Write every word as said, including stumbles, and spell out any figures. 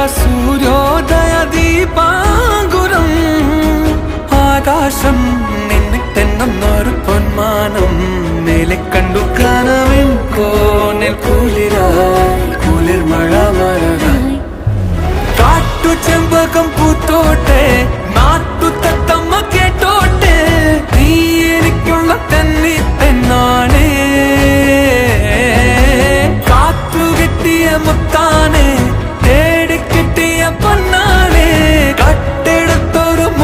സൂര്യോദയ ദീപാങ്കുരം ആകാശം നിന്നിട്ടെന്നൊരു പൊന്മാനം മേലെ കണ്ടു കനവിൻ കോണിൽ കുളിരായി കുളിർ മഴ മഴ കാട്ടു ചെമ്പകം പൂത്തോട്ടെ നാട്ടു